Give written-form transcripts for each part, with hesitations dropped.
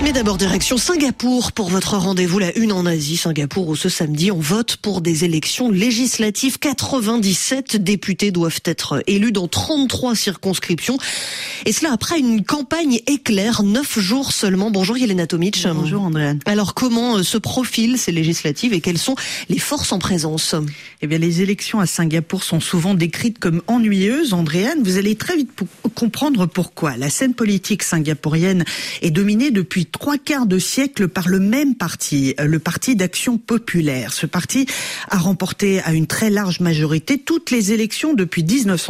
Mais d'abord, direction Singapour pour votre rendez-vous, la une en Asie. Singapour, où ce samedi, on vote pour des élections législatives. 97 députés doivent être élus dans 33 circonscriptions. Et cela après une campagne éclair, 9 jours seulement. Bonjour Yelena Tomic. Bonjour Andréane. Alors comment se profilent ces législatives et quelles sont les forces en présence? Eh bien, les élections à Singapour sont souvent décrites comme ennuyeuses. Andréane, vous allez très vite comprendre pourquoi. La scène politique singapourienne est dominée depuis 3/4 de siècle par le même parti, le Parti d'Action Populaire. Ce parti a remporté à une très large majorité toutes les élections depuis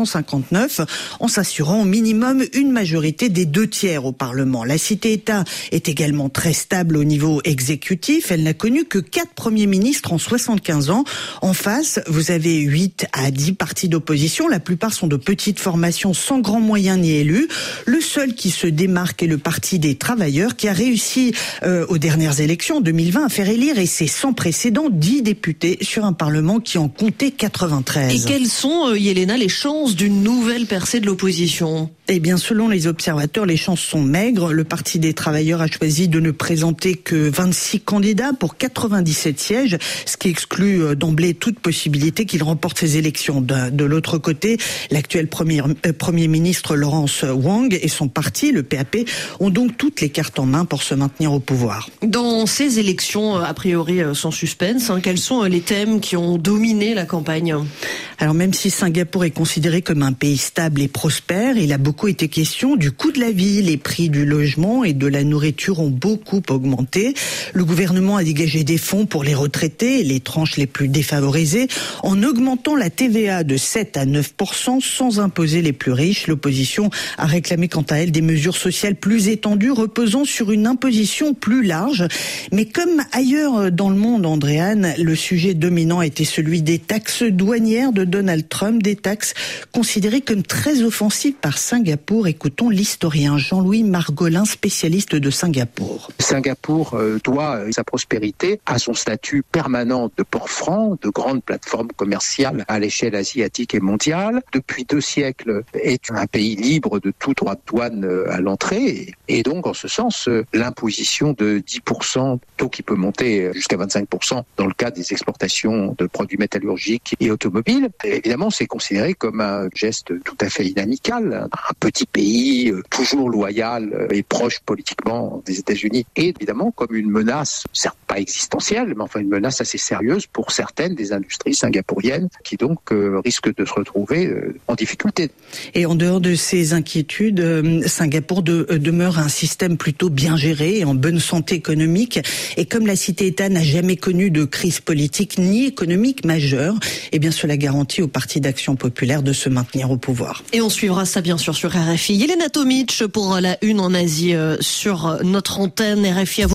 1959, en s'assurant au minimum une majorité des 2/3 au Parlement. La cité-État est également très stable au niveau exécutif. Elle n'a connu que 4 premiers ministres en 75 ans. En face, vous avez 8 à 10 partis d'opposition. La plupart sont de petites formations sans grands moyens ni élus. Le seul qui se démarque est le Parti des travailleurs, qui a réussi aux dernières élections en 2020 à faire élire, et c'est sans précédent, 10 députés sur un Parlement qui en comptait 93. Et quelles sont, Yelena, les chances d'une nouvelle percée de l'opposition? Eh bien, selon les observateurs, les chances sont maigres. Le Parti des travailleurs a choisi de ne présenter que 26 candidats pour 97 sièges, ce qui exclut d'emblée toute possibilité qu'il remporte ces élections. De l'autre côté, l'actuel premier ministre Lawrence Wong et son parti, le PAP, ont donc toutes les cartes en main pour se maintenir au pouvoir. Dans ces élections, a priori sans suspense, quels sont les thèmes qui ont dominé la campagne? Alors même si Singapour est considéré comme un pays stable et prospère, il a beaucoup été question du coût de la vie. Les prix du logement et de la nourriture ont beaucoup augmenté. Le gouvernement a dégagé des fonds pour les retraités et les tranches les plus défavorisées en augmentant la TVA de 7 à 9% sans imposer les plus riches. L'opposition a réclamé quant à elle des mesures sociales plus étendues reposant sur une imposition plus large. Mais comme ailleurs dans le monde, Andréane, le sujet dominant a été celui des taxes douanières de Donald Trump, des taxes considérées comme très offensives par Singapour. Écoutons l'historien Jean-Louis Margolin, spécialiste de Singapour. Singapour doit sa prospérité à son statut permanent de port franc, de grande plateforme commerciale à l'échelle asiatique et mondiale. Depuis 2 siècles, est un pays libre de tout droit de douane à l'entrée. Et donc, en ce sens, l'imposition de 10%, taux qui peut monter jusqu'à 25% dans le cas des exportations de produits métallurgiques et automobiles, évidemment, c'est considéré comme un geste tout à fait inamical. Un petit pays toujours loyal et proche politiquement des États-Unis, et évidemment comme une menace, certes pas existentielle, mais enfin une menace assez sérieuse pour certaines des industries singapouriennes qui donc risquent de se retrouver en difficulté. Et en dehors de ces inquiétudes, Singapour demeure un système plutôt bien géré et en bonne santé économique. Et comme la cité-État n'a jamais connu de crise politique ni économique majeure, eh bien cela garantit au Parti d'Action Populaire de se maintenir au pouvoir. Et on suivra ça bien sûr sur RFI. Yelena Tomic pour la une en Asie sur notre antenne RFI.